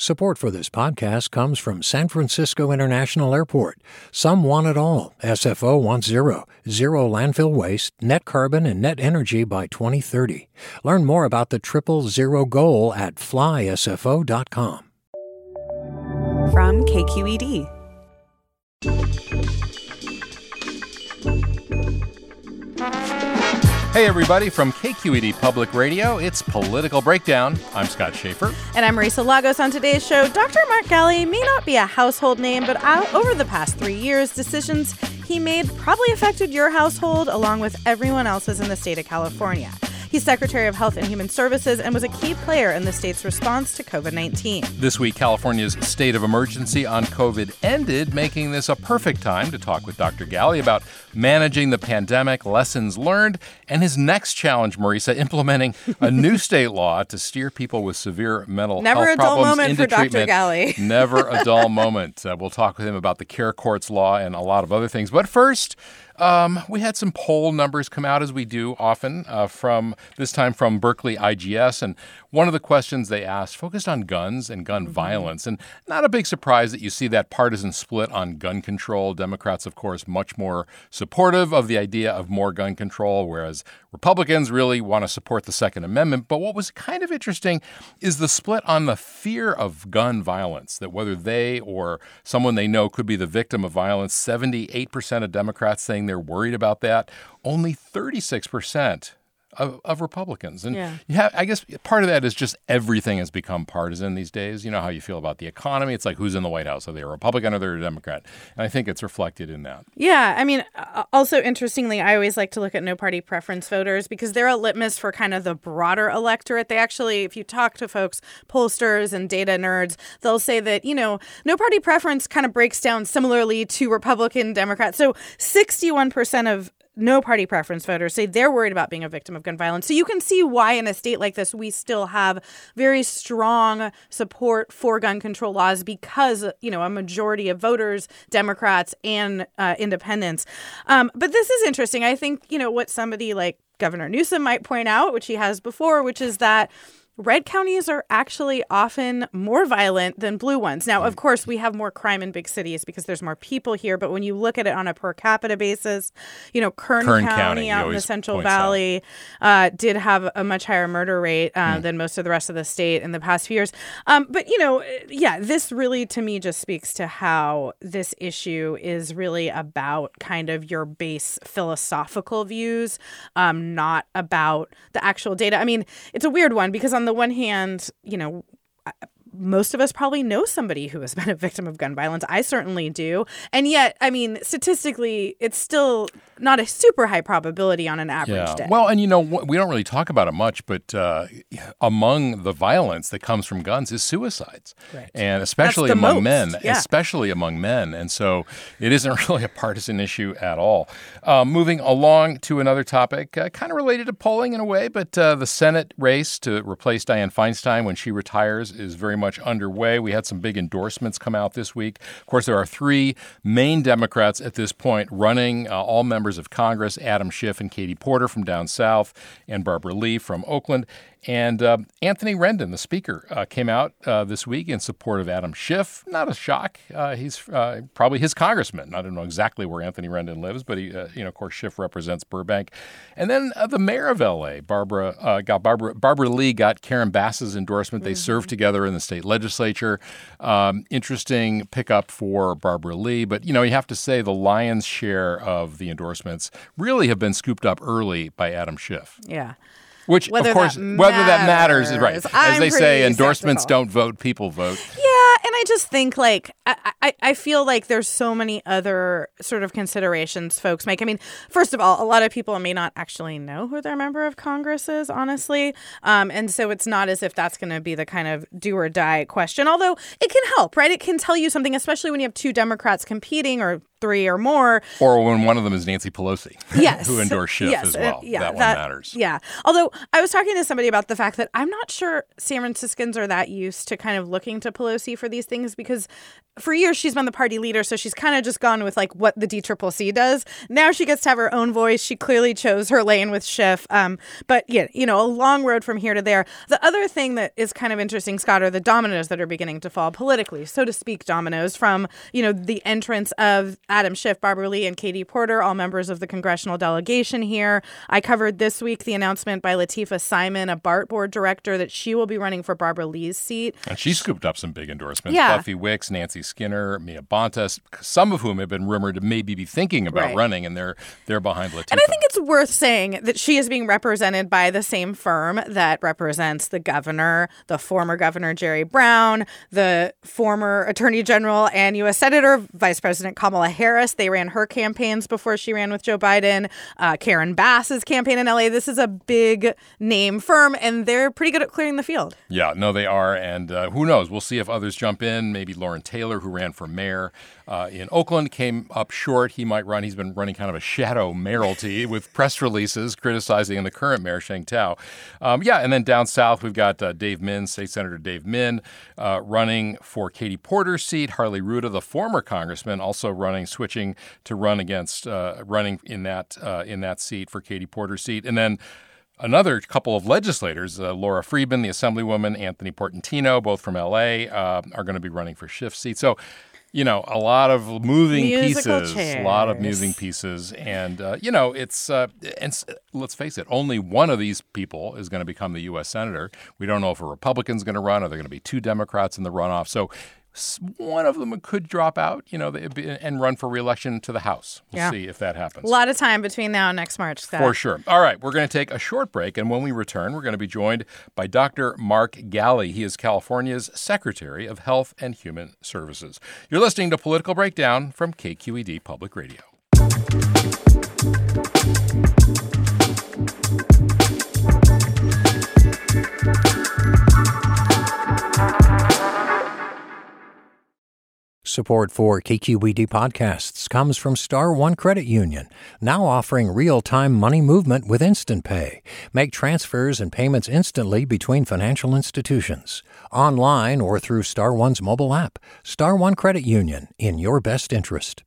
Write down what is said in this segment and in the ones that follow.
Support for this podcast comes from San Francisco International Airport. Some want it all. SFO wants zero landfill waste, net carbon, and net energy by 2030. Learn more about the 000 goal at flysfo.com. From KQED. Hey everybody, from KQED Public Radio, it's Political Breakdown. I'm Scott Schaefer. And I'm Marisa Lagos. On today's show, Dr. Mark Ghaly may not be a household name, but over the past 3 years, decisions he made probably affected your household along with everyone else's in the state of California. He's Secretary of Health and Human Services and was a key player in the state's response to COVID-19. This week, California's state of emergency on COVID ended, making this a perfect time to talk with Dr. Ghaly about managing the pandemic, lessons learned, and his next challenge, Marisa, implementing a new state law to steer people with severe mental health problems into treatment. Never a dull moment for Dr. Ghaly. Never a dull moment. We'll talk with him about the Care Courts law and a lot of other things. But first, we had some poll numbers come out, as we do often, from this time from Berkeley IGS. And one of the questions they asked focused on guns and gun violence. And not a big surprise that you see that partisan split on gun control. Democrats, of course, much more supportive of the idea of more gun control, whereas Republicans really want to support the Second Amendment. But what was kind of interesting is the split on the fear of gun violence, that whether they or someone they know could be the victim of violence. 78% of Democrats saying they're worried about that. Only 36% of Republicans. And I guess part of that is just everything has become partisan these days. You know how you feel about the economy. It's like, who's in the White House? Are they a Republican or they're a Democrat? And I think it's reflected in that. Yeah. I mean, also interestingly, I always like to look at no party preference voters because they're a litmus for kind of the broader electorate. They actually, if you talk to folks, pollsters and data nerds, they'll say that, you know, no party preference kind of breaks down similarly to Republican, Democrat. So 61% of no party preference voters say they're worried about being a victim of gun violence. So you can see why in a state like this, we still have very strong support for gun control laws because, you know, a majority of voters, Democrats and independents. But this is interesting. I think, you know, what somebody like Governor Newsom might point out, which he has before, which is that red counties are actually often more violent than blue ones. Now, of course, we have more crime in big cities because there's more people here. But when you look at it on a per capita basis, you know, Kern County out in the Central Valley did have a much higher murder rate than most of the rest of the state in the past few years. But, you know, this really to me just speaks to how this issue is really about kind of your base philosophical views, not about the actual data. I mean, it's a weird one because on the one hand, you know, most of us probably know somebody who has been a victim of gun violence. I certainly do. And yet, I mean, statistically, it's still not a super high probability on an average day. Well, and you know, we don't really talk about it much, but among the violence that comes from guns is suicides. Right. And especially among men, especially among men. And so it isn't really a partisan issue at all. Moving along to another topic, kind of related to polling in a way, but the Senate race to replace Dianne Feinstein when she retires is very much underway. We had some big endorsements come out this week. Of course, there are three main Democrats at this point running, all members of Congress: Adam Schiff and Katie Porter from down south, and Barbara Lee from Oakland. And Anthony Rendon, the speaker, came out this week in support of Adam Schiff. Not a shock. He's probably his congressman. I don't know exactly where Anthony Rendon lives, but he, of course, Schiff represents Burbank. And then the mayor of L.A., Barbara Lee, got Karen Bass's endorsement. They served together in the state legislature. Interesting pickup for Barbara Lee. But, you know, you have to say the lion's share of the endorsements really have been scooped up early by Adam Schiff. Yeah. Which, whether of course, whether that matters is right. As they say, endorsements don't vote, people vote. Yeah, and I just think, like, I feel like there's so many other sort of considerations folks make. I mean, first of all, a lot of people may not actually know who their member of Congress is, honestly. And so it's not as if that's going to be the kind of do or die question, although it can help, right? It can tell you something, especially when you have two Democrats competing or three or more. Or when one of them is Nancy Pelosi, yes. who endorsed Schiff as well. That one matters. Yeah. Although I was talking to somebody about the fact that I'm not sure San Franciscans are that used to kind of looking to Pelosi for these things, because for years she's been the party leader, so she's kind of just gone with like what the DCCC does. Now she gets to have her own voice. She clearly chose her lane with Schiff. But yeah, a long road from here to there. The other thing that is kind of interesting, Scott, are the dominoes that are beginning to fall politically, so to speak, dominoes from, the entrance of Adam Schiff, Barbara Lee, and Katie Porter, all members of the congressional delegation here. I covered this week the announcement by Latifah Simon, a BART board director, that she will be running for Barbara Lee's seat. And she scooped up some big endorsements. Yeah. Buffy Wicks, Nancy Skinner, Mia Bonta, some of whom have been rumored to maybe be thinking about running, and they're behind Latifah. And I think it's worth saying that she is being represented by the same firm that represents the governor, the former governor Jerry Brown, the former Attorney General and U.S. Senator, Vice President Kamala Harris. They ran her campaigns before she ran with Joe Biden. Karen Bass's campaign in L.A. This is a big name firm, and they're pretty good at clearing the field. Yeah, no, they are. And who knows? We'll see if others jump in. Maybe Lauren Taylor, who ran for mayor in Oakland, came up short. He might run. He's been running kind of a shadow mayoralty with press releases criticizing the current mayor, Sheng Tao. And then down south, we've got Dave Min, State Senator Dave Min, running for Katie Porter's seat. Harley Ruda, the former congressman, also switching to run against, running in that seat for Katie Porter's seat. And then another couple of legislators, Laura Friedman, the Assemblywoman, Anthony Portantino, both from L.A., are going to be running for Schiff's seat. So, a lot of moving pieces, And, it's, and let's face it, only one of these people is going to become the U.S. Senator. We don't know if a Republican's going to run. Are there going to be two Democrats in the runoff? So one of them could drop out, and run for re-election to the House. We'll see if that happens. A lot of time between now and next March, Scott. For sure. All right, we're going to take a short break, and when we return, we're going to be joined by Dr. Mark Ghaly. He is California's Secretary of Health and Human Services. You're listening to Political Breakdown from KQED Public Radio. Support for KQED podcasts comes from Star One Credit Union, now offering real-time money movement with Instant Pay. Make transfers and payments instantly between financial institutions, online or through Star One's mobile app. Star One Credit Union, in your best interest.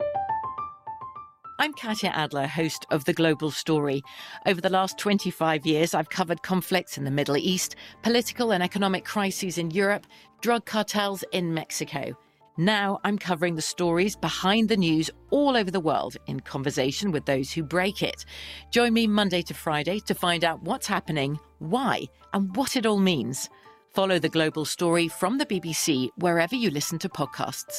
I'm Katya Adler, host of The Global Story. Over the last 25 years, I've covered conflicts in the Middle East, political and economic crises in Europe, drug cartels in Mexico. Now I'm covering the stories behind the news all over the world in conversation with those who break it. Join me Monday to Friday to find out what's happening, why, and what it all means. Follow The Global Story from the BBC wherever you listen to podcasts.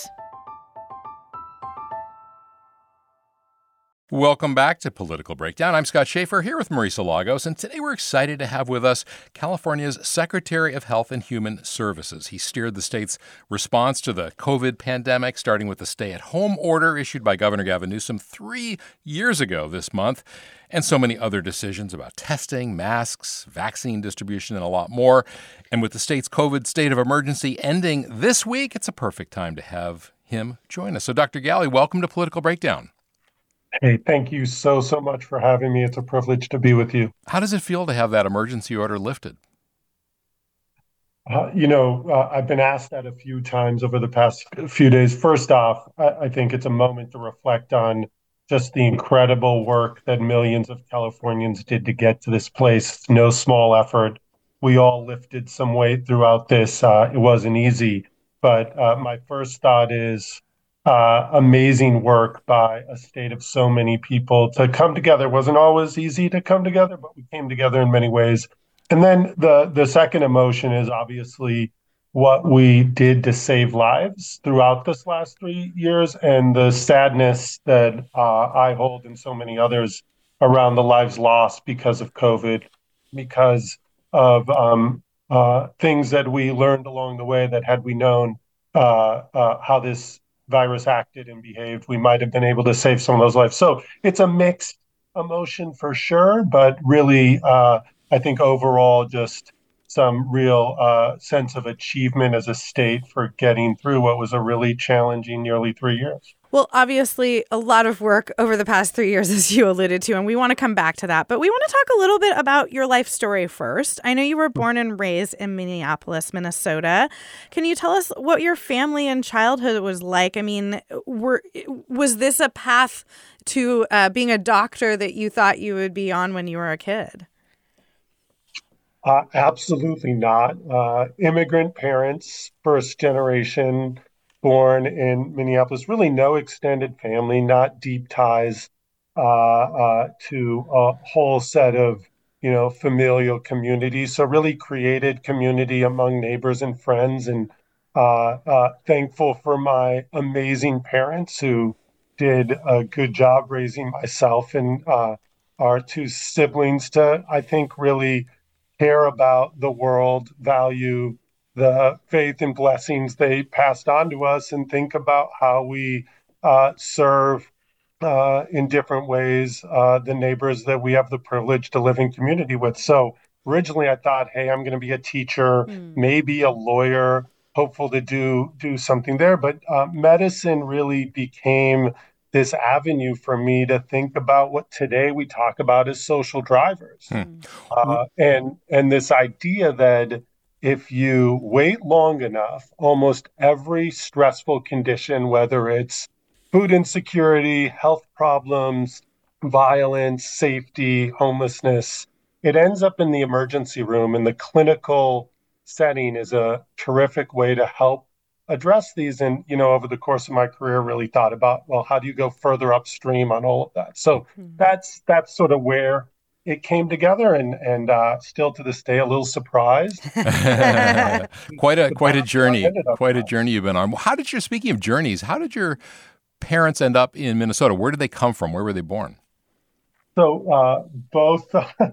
Welcome back to Political Breakdown. I'm Scott Schaefer here with Marisa Lagos, and today we're excited to have with us California's Secretary of Health and Human Services. He steered the state's response to the COVID pandemic, starting with the stay-at-home order issued by Governor Gavin Newsom 3 years ago this month, and so many other decisions about testing, masks, vaccine distribution, and a lot more. And with the state's COVID state of emergency ending this week, it's a perfect time to have him join us. So, Dr. Ghaly, welcome to Political Breakdown. Hey, thank you so much for having me. It's a privilege to be with you. How does it feel to have that emergency order lifted? I've been asked that a few times over the past few days. First off, I think it's a moment to reflect on just the incredible work that millions of Californians did to get to this place. It's no small effort. We all lifted some weight throughout this. It wasn't easy. But my first thought is amazing work by a state of so many people to come together. It wasn't always easy to come together, but we came together in many ways. And then the second emotion is obviously what we did to save lives throughout this last 3 years, and the sadness that I hold and so many others around the lives lost because of COVID, because of things that we learned along the way that had we known how this virus acted and behaved, we might have been able to save some of those lives. So it's a mixed emotion for sure, but really, I think overall, just some real sense of achievement as a state for getting through what was a really challenging nearly 3 years. Well, obviously, a lot of work over the past 3 years, as you alluded to, and we want to come back to that. But we want to talk a little bit about your life story first. I know you were born and raised in Minneapolis, Minnesota. Can you tell us what your family and childhood was like? I mean, was this a path to being a doctor that you thought you would be on when you were a kid? Absolutely not. Immigrant parents, first generation, born in Minneapolis, really no extended family, not deep ties to a whole set of, familial communities. So really created community among neighbors and friends, and thankful for my amazing parents who did a good job raising myself and our two siblings to, I think, really care about the world, value the faith and blessings they passed on to us, and think about how we serve in different ways the neighbors that we have the privilege to live in community with. So originally I thought, hey, I'm going to be a teacher, maybe a lawyer, hopeful to do something there. But medicine really became this avenue for me to think about what today we talk about as social drivers. And this idea that if you wait long enough, almost every stressful condition, whether it's food insecurity, health problems, violence, safety, homelessness, it ends up in the emergency room. And the clinical setting is a terrific way to help address these. And, over the course of my career, really thought about, well, how do you go further upstream on all of that? So that's sort of where it came together, and still to this day, a little surprised. Quite a journey. Quite a journey you've been on. Speaking of journeys, how did your parents end up in Minnesota? Where did they come from? Where were they born? So both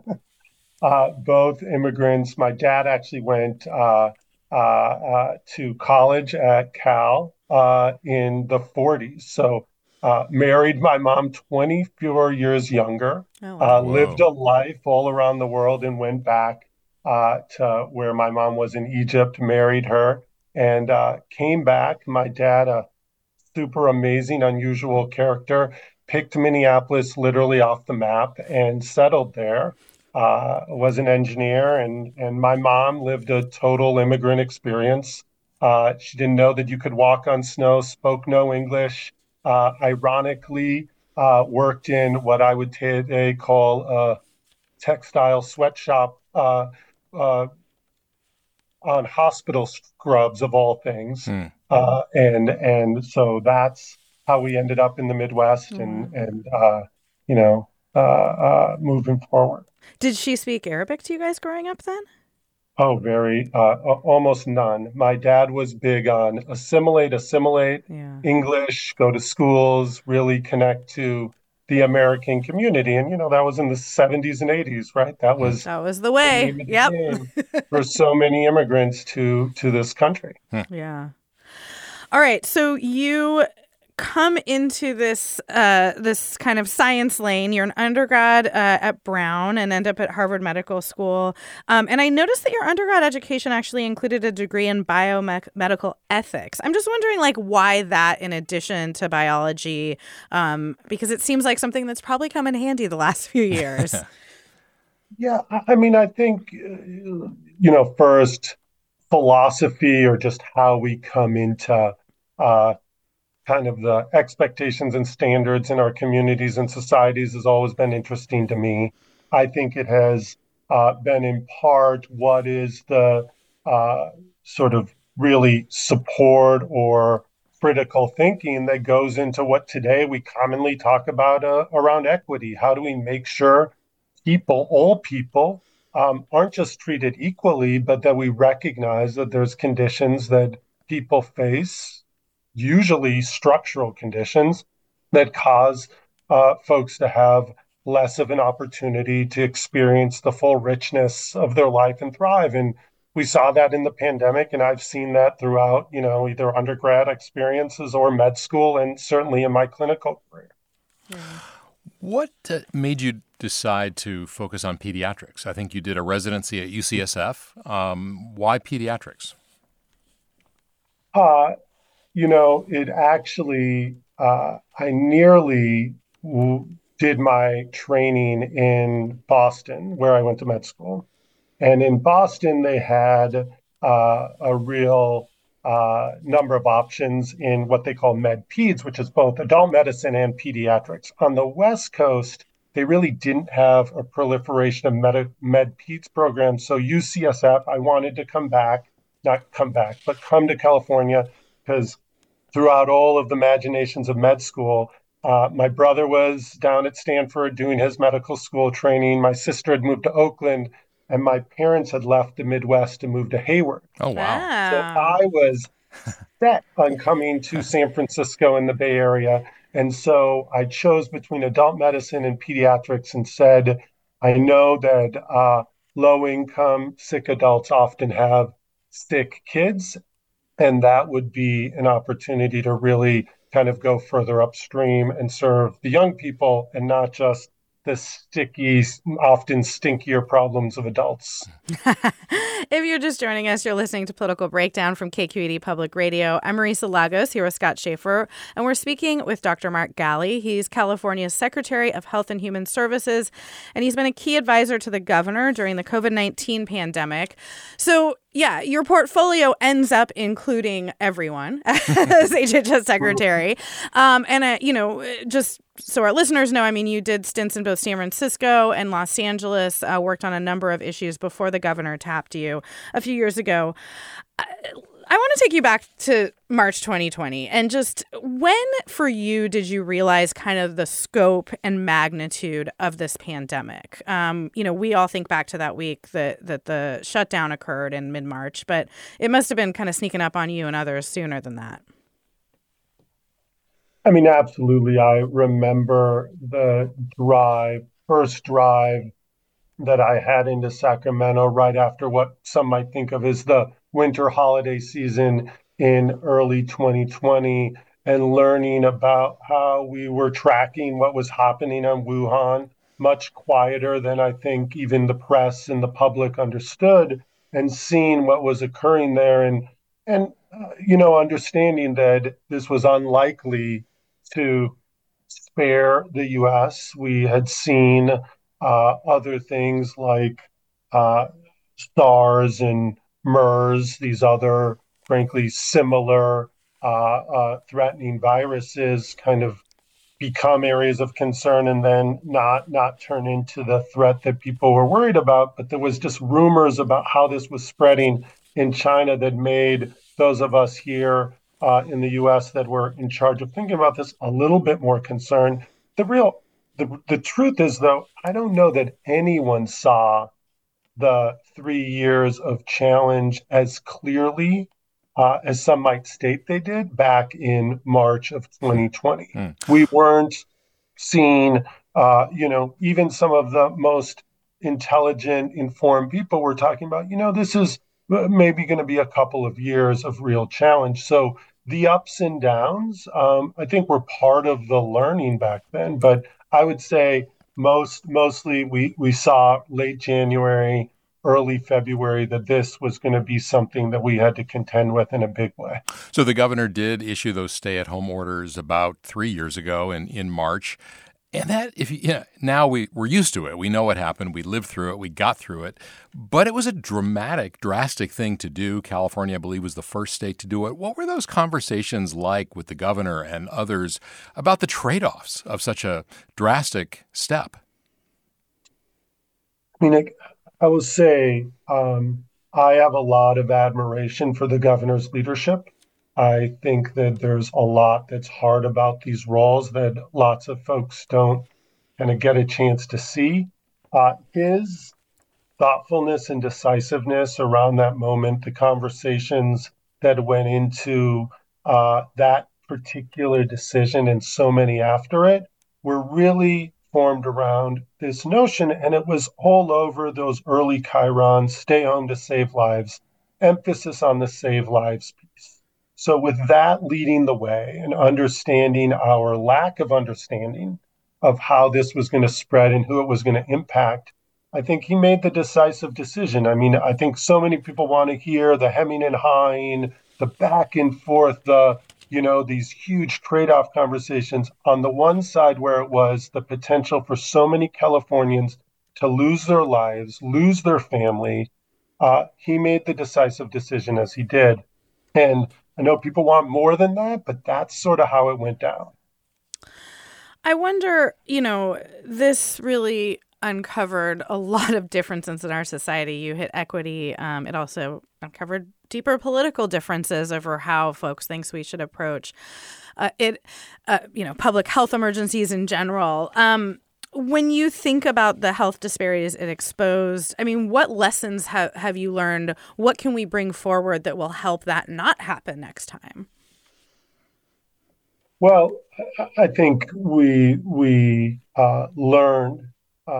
immigrants. My dad actually went to college at Cal in the 40s. So married my mom 24 years younger, lived a life all around the world, and went back to where my mom was in Egypt, married her, and came back. My dad, a super amazing, unusual character, picked Minneapolis literally off the map and settled there. Was an engineer, and my mom lived a total immigrant experience. She didn't know that you could walk on snow, spoke no English. Ironically, worked in what I would today call a textile sweatshop on hospital scrubs of all things. And so that's how we ended up in the Midwest and moving forward. Did she speak Arabic to you guys growing up then? Oh, very, almost none. My dad was big on assimilate, English, go to schools, really connect to the American community. And, that was in the 70s and 80s, right? That was the way. Yep. For so many immigrants to this country. Yeah. All right. So you come into this this kind of science lane. You're an undergrad at Brown and end up at Harvard Medical School. And I noticed that your undergrad education actually included a degree in biomedical ethics. I'm just wondering, why that in addition to biology, because it seems like something that's probably come in handy the last few years. Yeah, I mean, I think, first, philosophy, or just how we come into kind of the expectations and standards in our communities and societies, has always been interesting to me. I think it has been in part what is the sort of really support or critical thinking that goes into what today we commonly talk about around equity. How do we make sure all people, aren't just treated equally, but that we recognize that there's conditions that people face, usually structural conditions, that cause folks to have less of an opportunity to experience the full richness of their life and thrive. And we saw that in the pandemic, and I've seen that throughout, either undergrad experiences or med school, and certainly in my clinical career. Yeah. What made you decide to focus on pediatrics? I think you did a residency at UCSF. Why pediatrics? It actually I nearly did my training in Boston, where I went to med school. And in Boston, they had a real number of options in what they call med peds, which is both adult medicine and pediatrics. On the West Coast, they really didn't have a proliferation of med peds programs. So UCSF, I wanted to come to California, because throughout all of the machinations of med school, my brother was down at Stanford doing his medical school training. My sister had moved to Oakland, and my parents had left the Midwest to move to Hayward. Oh, wow. So I was set on coming to San Francisco in the Bay Area. And so I chose between adult medicine and pediatrics and said, I know that low-income sick adults often have sick kids, and that would be an opportunity to really kind of go further upstream and serve the young people and not just the sticky, often stinkier problems of adults. If you're just joining us, you're listening to Political Breakdown from KQED Public Radio. I'm Marisa Lagos here with Scott Schaefer, and we're speaking with Dr. Mark Ghaly. He's California's Secretary of Health and Human Services, and he's been a key advisor to the governor during the COVID-19 pandemic. So, yeah, your portfolio ends up including everyone as HHS Secretary. Just so our listeners know, I mean, you did stints in both San Francisco and Los Angeles, worked on a number of issues before the governor tapped you a few years ago. I want to take you back to March 2020. And just when, for you, did you realize kind of the scope and magnitude of this pandemic? We all think back to that week that the shutdown occurred in mid-March, but it must have been kind of sneaking up on you and others sooner than that. I mean, absolutely. I remember the first drive that I had into Sacramento right after what some might think of as the winter holiday season in early 2020, and learning about how we were tracking what was happening in Wuhan, much quieter than I think even the press and the public understood, and seeing what was occurring there, and understanding that this was unlikely to spare the U.S. We had seen other things like SARS and MERS, these other, frankly, similar threatening viruses kind of become areas of concern and then not turn into the threat that people were worried about. But there was just rumors about how this was spreading in China that made those of us here in the U.S. that were in charge of thinking about this a little bit more concerned. The truth is, though, I don't know that anyone saw the 3 years of challenge as clearly as some might state they did back in March of 2020. We weren't seeing, even some of the most intelligent, informed people were talking about, this is maybe going to be a couple of years of real challenge. So the ups and downs, I think, were part of the learning back then. But I would say mostly we saw late January, early February that this was going to be something that we had to contend with in a big way. So the governor did issue those stay-at-home orders about 3 years ago in March. And that, now we're used to it. We know what happened. We lived through it. We got through it. But it was a drastic thing to do. California, I believe, was the first state to do it. What were those conversations like with the governor and others about the trade-offs of such a drastic step? I mean, I will say I have a lot of admiration for the governor's leadership. I think that there's a lot that's hard about these roles that lots of folks don't kind of get a chance to see. His thoughtfulness and decisiveness around that moment, the conversations that went into that particular decision and so many after it, were really formed around this notion. And it was all over those early chyrons, stay home to save lives, emphasis on the save lives piece. So with that leading the way and understanding our lack of understanding of how this was going to spread and who it was going to impact, I think he made the decisive decision. I mean, I think so many people want to hear the hemming and hawing, the back and forth, the these huge trade-off conversations. On the one side, where it was the potential for so many Californians to lose their lives, lose their family, he made the decisive decision as he did. And I know people want more than that, but that's sort of how it went down. I wonder, this really uncovered a lot of differences in our society. You hit equity. It also uncovered deeper political differences over how folks think we should approach public health emergencies in general. When you think about the health disparities it exposed, what lessons have you learned? What can we bring forward that will help that not happen next time? Well, I think we learned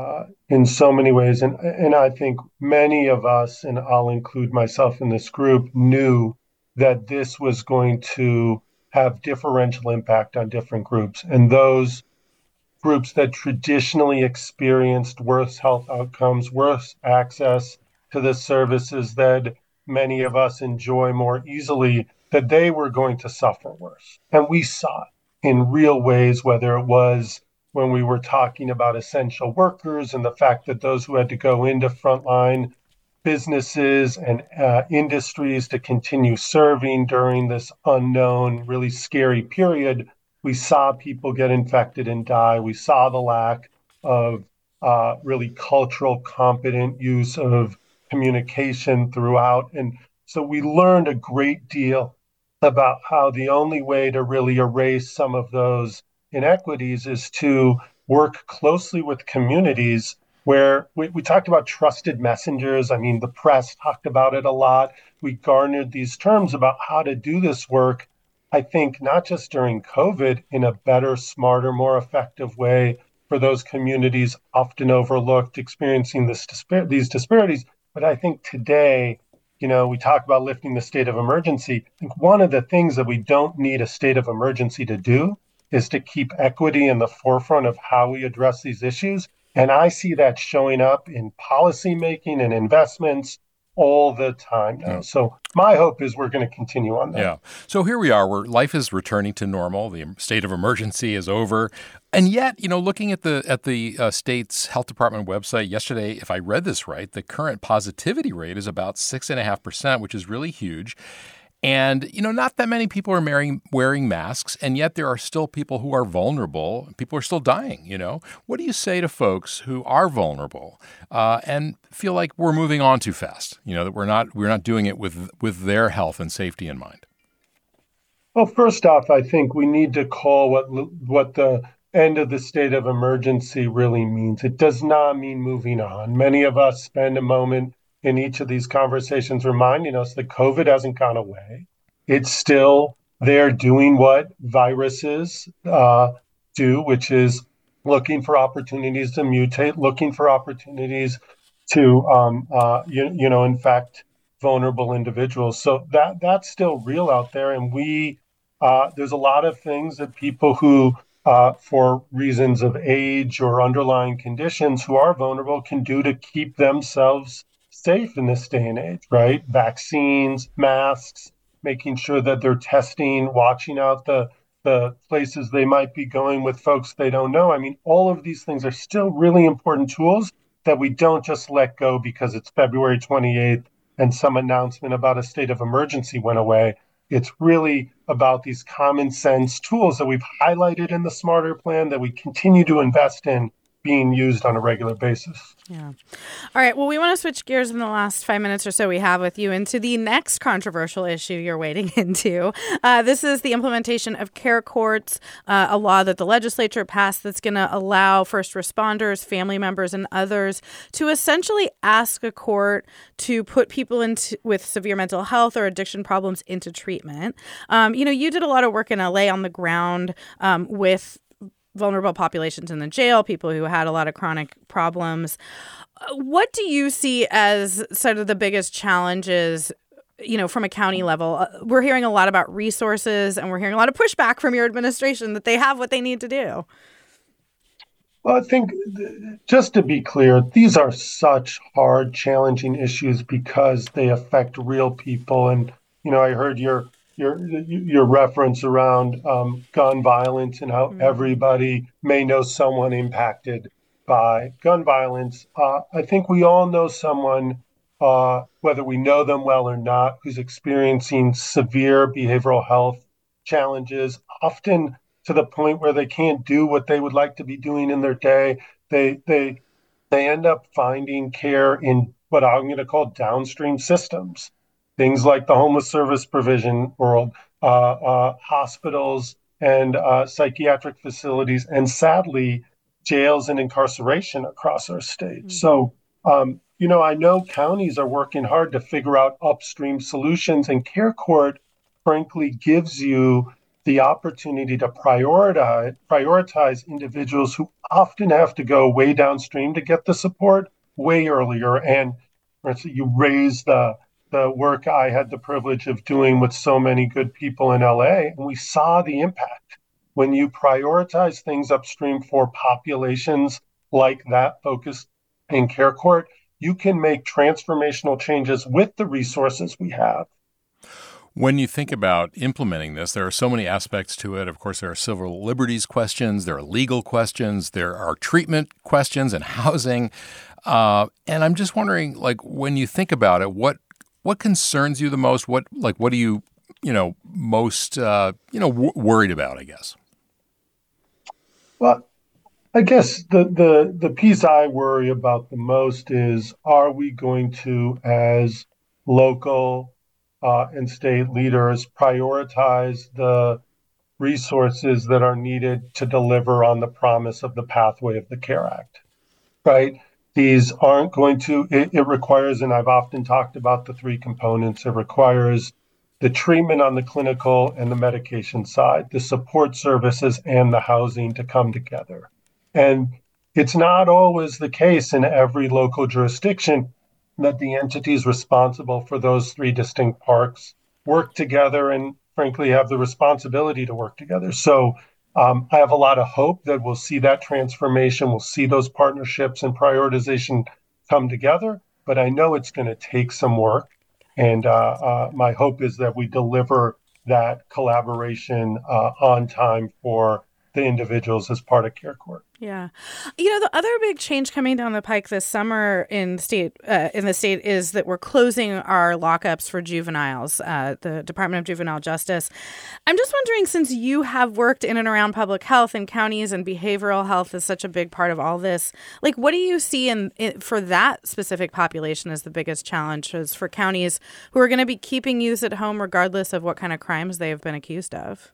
in so many ways, and I think many of us, and I'll include myself in this group, knew that this was going to have differential impact on different groups, and those groups that traditionally experienced worse health outcomes, worse access to the services that many of us enjoy more easily, that they were going to suffer worse. And we saw it in real ways, whether it was when we were talking about essential workers and the fact that those who had to go into frontline businesses and industries to continue serving during this unknown, really scary period, we saw people get infected and die. We saw the lack of really cultural competent use of communication throughout. And so we learned a great deal about how the only way to really erase some of those inequities is to work closely with communities where we talked about trusted messengers. The press talked about it a lot. We garnered these terms about how to do this work, I think, not just during COVID, in a better, smarter, more effective way for those communities often overlooked, experiencing these disparities. But I think today, we talk about lifting the state of emergency. I think one of the things that we don't need a state of emergency to do is to keep equity in the forefront of how we address these issues. And I see that showing up in policymaking and investments all the time now. So my hope is we're going to continue on that. Yeah. So here we are, where life is returning to normal. The state of emergency is over. And yet, looking at the state's health department website yesterday, if I read this right, the current positivity rate is about 6.5%, which is really huge. And, not that many people are wearing masks, and yet there are still people who are vulnerable. People are still dying, What do you say to folks who are vulnerable and feel like we're moving on too fast, that we're not doing it with their health and safety in mind? Well, first off, I think we need to call what the end of the state of emergency really means. It does not mean moving on. Many of us spend a moment in each of these conversations reminding us that COVID hasn't gone away. It's still there doing what viruses do, which is looking for opportunities to mutate, looking for opportunities to, infect vulnerable individuals. So that's still real out there. And there's a lot of things that people who, for reasons of age or underlying conditions, who are vulnerable can do to keep themselves safe in this day and age, right? Vaccines, masks, making sure that they're testing, watching out the places they might be going with folks they don't know. All of these things are still really important tools that we don't just let go because it's February 28th and some announcement about a state of emergency went away. It's really about these common sense tools that we've highlighted in the Smarter Plan that we continue to invest in being used on a regular basis. Yeah. All right. Well, we want to switch gears in the last 5 minutes or so we have with you into the next controversial issue you're wading into. This is the implementation of care courts, a law that the legislature passed that's going to allow first responders, family members, and others to essentially ask a court to put people with severe mental health or addiction problems into treatment. You did a lot of work in LA on the ground with vulnerable populations in the jail, people who had a lot of chronic problems. What do you see as sort of the biggest challenges, from a county level? We're hearing a lot about resources, and we're hearing a lot of pushback from your administration that they have what they need to do. Well, I think, just to be clear, these are such hard, challenging issues because they affect real people. And, I heard your your reference around gun violence and how everybody may know someone impacted by gun violence. I think we all know someone, whether we know them well or not, who's experiencing severe behavioral health challenges, often to the point where they can't do what they would like to be doing in their day. They end up finding care in what I'm going to call downstream systems. Things like the homeless service provision world, hospitals and psychiatric facilities, and sadly, jails and incarceration across our state. So, I know counties are working hard to figure out upstream solutions, and Care Court, frankly, gives you the opportunity to prioritize individuals who often have to go way downstream to get the support way earlier. And you raise the work I had the privilege of doing with so many good people in LA, and we saw the impact. When you prioritize things upstream for populations like that focused in Care Court, you can make transformational changes with the resources we have. When you think about implementing this, there are so many aspects to it. Of course, there are civil liberties questions, there are legal questions, there are treatment questions and housing. And I'm just wondering, when you think about it, what concerns you the most? What are you, most, worried about, I guess? Well, I guess the piece I worry about the most is, are we going to, as local and state leaders, prioritize the resources that are needed to deliver on the promise of the pathway of the CARE Act, right? These aren't going to, it requires, and I've often talked about the three components, it requires the treatment on the clinical and the medication side, the support services and the housing to come together. And it's not always the case in every local jurisdiction that the entities responsible for those three distinct parts work together and frankly have the responsibility to work together. So I have a lot of hope that we'll see that transformation, we'll see those partnerships and prioritization come together, but I know it's going to take some work. And my hope is that we deliver that collaboration on time for the individuals as part of Care Court. Yeah. The other big change coming down the pike this summer in the state is that we're closing our lockups for juveniles, the Department of Juvenile Justice. I'm just wondering, since you have worked in and around public health in counties and behavioral health is such a big part of all this, what do you see for that specific population as the biggest challenges for counties who are going to be keeping youth at home regardless of what kind of crimes they have been accused of?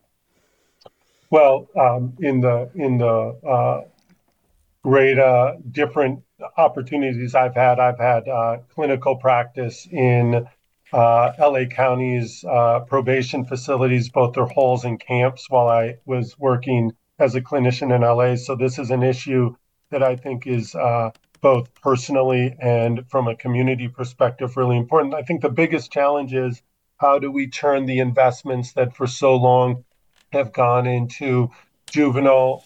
Well, in the great different opportunities I've had clinical practice in LA County's probation facilities, both their halls and camps, while I was working as a clinician in LA. So this is an issue that I think is both personally and from a community perspective really important. I think the biggest challenge is, how do we turn the investments that for so long have gone into juvenile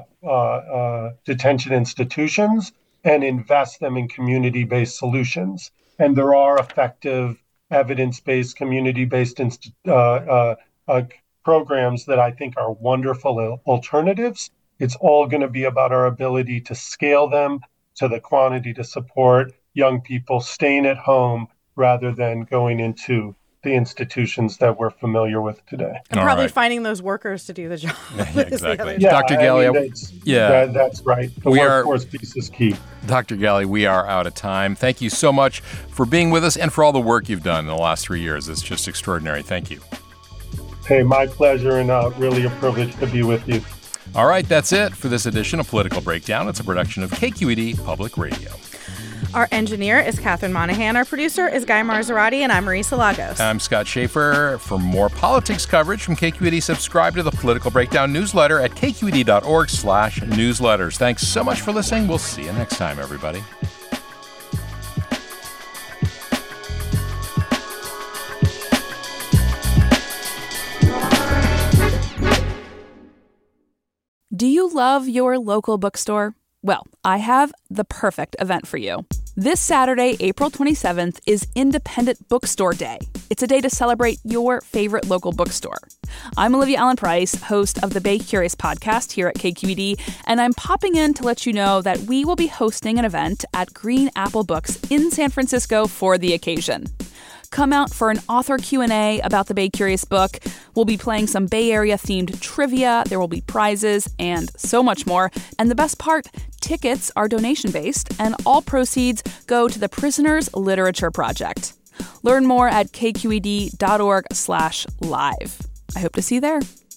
detention institutions and invest them in community-based solutions. And there are effective evidence-based, community-based programs that I think are wonderful alternatives. It's all going to be about our ability to scale them to the quantity to support young people staying at home rather than going into the institutions that we're familiar with today. And probably finding those workers to do the job. Yeah, exactly. Dr. Ghaly, that's right. The workforce piece is key. Dr. Ghaly, we are out of time. Thank you so much for being with us and for all the work you've done in the last 3 years. It's just extraordinary. Thank you. Hey, my pleasure, and really a privilege to be with you. All right, that's it for this edition of Political Breakdown. It's a production of KQED Public Radio. Our engineer is Catherine Monahan. Our producer is Guy Marzorati, and I'm Marisa Lagos. I'm Scott Schaefer. For more politics coverage from KQED, subscribe to the Political Breakdown newsletter at kqed.org/newsletters. Thanks so much for listening. We'll see you next time, everybody. Do you love your local bookstore? Well, I have the perfect event for you. This Saturday, April 27th, is Independent Bookstore Day. It's a day to celebrate your favorite local bookstore. I'm Olivia Allen Price, host of the Bay Curious podcast here at KQED, and I'm popping in to let you know that we will be hosting an event at Green Apple Books in San Francisco for the occasion. Come out for an author Q&A about the Bay Curious book. We'll be playing some Bay Area-themed trivia. There will be prizes and so much more. And the best part, tickets are donation-based, and all proceeds go to the Prisoners Literature Project. Learn more at kqed.org/live. I hope to see you there.